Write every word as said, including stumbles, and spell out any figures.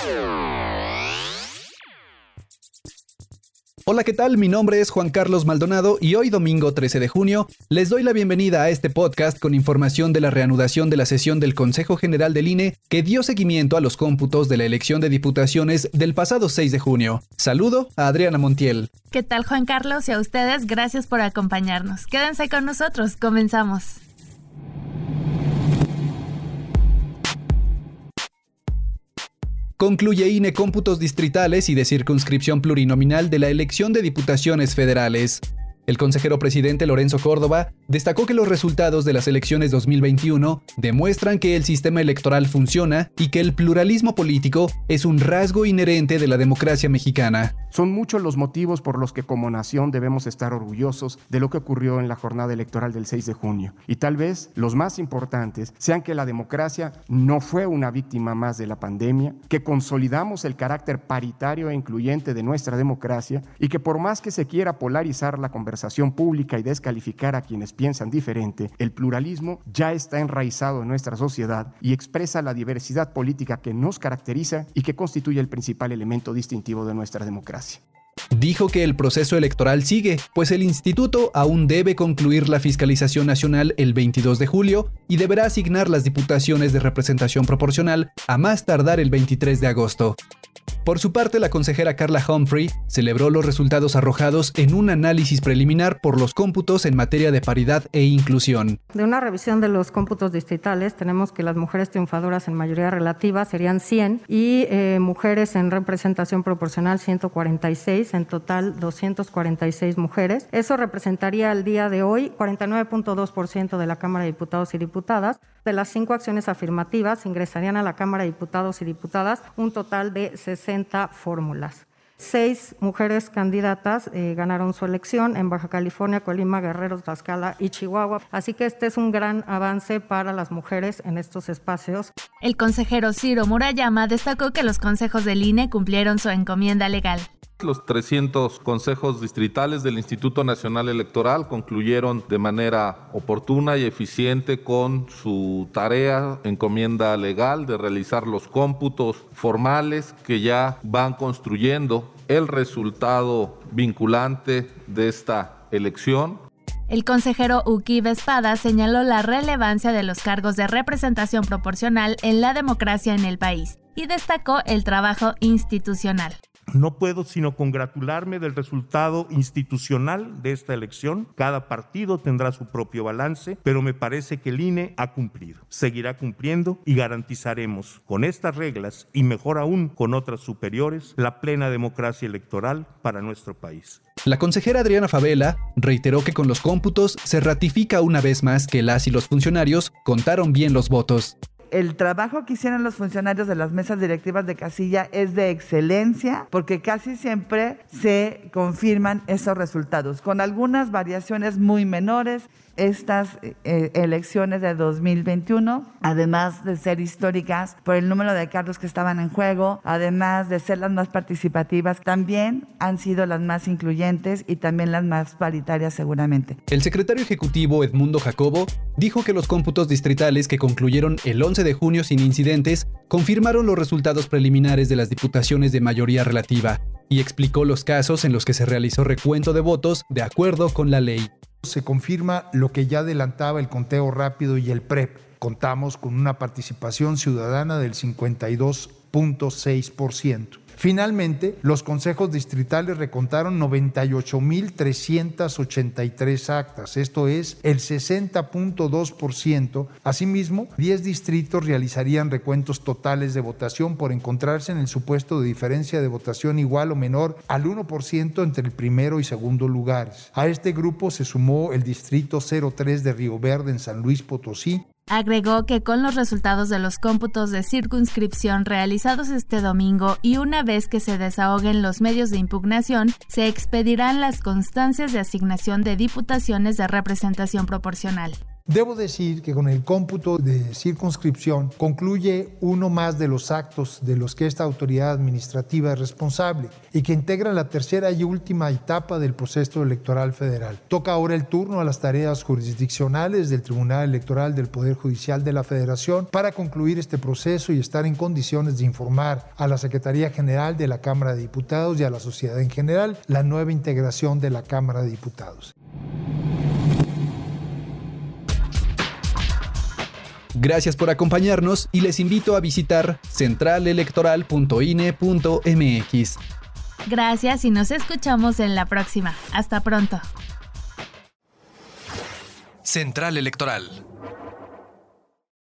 Hola, ¿qué tal? Mi nombre es Juan Carlos Maldonado y hoy domingo trece de junio les doy la bienvenida a este podcast con información de la reanudación de la sesión del Consejo General del I N E que dio seguimiento a los cómputos de la elección de diputaciones del pasado seis de junio. Saludo a Adriana Montiel. ¿Qué tal, Juan Carlos? Y a ustedes, gracias por acompañarnos. Quédense con nosotros, comenzamos. Concluye I N E cómputos distritales y de circunscripción plurinominal de la elección de diputaciones federales. El consejero presidente Lorenzo Córdoba destacó que los resultados de las elecciones dos mil veintiuno demuestran que el sistema electoral funciona y que el pluralismo político es un rasgo inherente de la democracia mexicana. Son muchos los motivos por los que como nación debemos estar orgullosos de lo que ocurrió en la jornada electoral del seis de junio. Y tal vez los más importantes sean que la democracia no fue una víctima más de la pandemia, que consolidamos el carácter paritario e incluyente de nuestra democracia y que por más que se quiera polarizar la conversación pública y descalificar a quienes piensan diferente, el pluralismo ya está enraizado en nuestra sociedad y expresa la diversidad política que nos caracteriza y que constituye el principal elemento distintivo de nuestra democracia. Dijo que el proceso electoral sigue, pues el instituto aún debe concluir la fiscalización nacional el veintidós de julio y deberá asignar las diputaciones de representación proporcional a más tardar el veintitrés de agosto. Por su parte, la consejera Carla Humphrey celebró los resultados arrojados en un análisis preliminar por los cómputos en materia de paridad e inclusión. De una revisión de los cómputos distritales, tenemos que las mujeres triunfadoras en mayoría relativa serían cien y eh, mujeres en representación proporcional ciento cuarenta y seis, en total doscientas cuarenta y seis mujeres. Eso representaría al día de hoy cuarenta y nueve punto dos por ciento de la Cámara de Diputados y Diputadas. De las cinco acciones afirmativas, ingresarían a la Cámara de Diputados y Diputadas un total de sesenta fórmulas. Seis mujeres candidatas eh, ganaron su elección en Baja California, Colima, Guerrero, Tlaxcala y Chihuahua. Así que este es un gran avance para las mujeres en estos espacios. El consejero Ciro Murayama destacó que los consejos del I N E cumplieron su encomienda legal. Los trescientos consejos distritales del Instituto Nacional Electoral concluyeron de manera oportuna y eficiente con su tarea, encomienda legal, de realizar los cómputos formales que ya van construyendo el resultado vinculante de esta elección. El consejero Uquibe Espada señaló la relevancia de los cargos de representación proporcional en la democracia en el país y destacó el trabajo institucional. No puedo sino congratularme del resultado institucional de esta elección. Cada partido tendrá su propio balance, pero me parece que el I N E ha cumplido, seguirá cumpliendo y garantizaremos con estas reglas y mejor aún con otras superiores la plena democracia electoral para nuestro país. La consejera Adriana Favela reiteró que con los cómputos se ratifica una vez más que las y los funcionarios contaron bien los votos. El trabajo que hicieron los funcionarios de las mesas directivas de casilla es de excelencia porque casi siempre se confirman esos resultados, con algunas variaciones muy menores. Estas eh, elecciones de dos mil veintiuno, además de ser históricas por el número de cargos que estaban en juego, además de ser las más participativas, también han sido las más incluyentes y también las más paritarias seguramente. El secretario ejecutivo Edmundo Jacobo dijo que los cómputos distritales que concluyeron el once de junio sin incidentes confirmaron los resultados preliminares de las diputaciones de mayoría relativa y explicó los casos en los que se realizó recuento de votos de acuerdo con la ley. Se confirma lo que ya adelantaba el conteo rápido y el P R E P. Contamos con una participación ciudadana del cincuenta y dos punto seis por ciento. Finalmente, los consejos distritales recontaron noventa y ocho mil trescientas ochenta y tres actas, esto es el sesenta punto dos por ciento. Asimismo, diez distritos realizarían recuentos totales de votación por encontrarse en el supuesto de diferencia de votación igual o menor al uno por ciento entre el primero y segundo lugares. A este grupo se sumó el distrito cero tres de Río Verde en San Luis Potosí. Agregó que con los resultados de los cómputos de circunscripción realizados este domingo y una vez que se desahoguen los medios de impugnación, se expedirán las constancias de asignación de diputaciones de representación proporcional. Debo decir que con el cómputo de circunscripción concluye uno más de los actos de los que esta autoridad administrativa es responsable y que integra la tercera y última etapa del proceso electoral federal. Toca ahora el turno a las tareas jurisdiccionales del Tribunal Electoral del Poder Judicial de la Federación para concluir este proceso y estar en condiciones de informar a la Secretaría General de la Cámara de Diputados y a la sociedad en general la nueva integración de la Cámara de Diputados. Gracias por acompañarnos y les invito a visitar central electoral punto i n e punto m x. Gracias y nos escuchamos en la próxima. Hasta pronto. Central Electoral.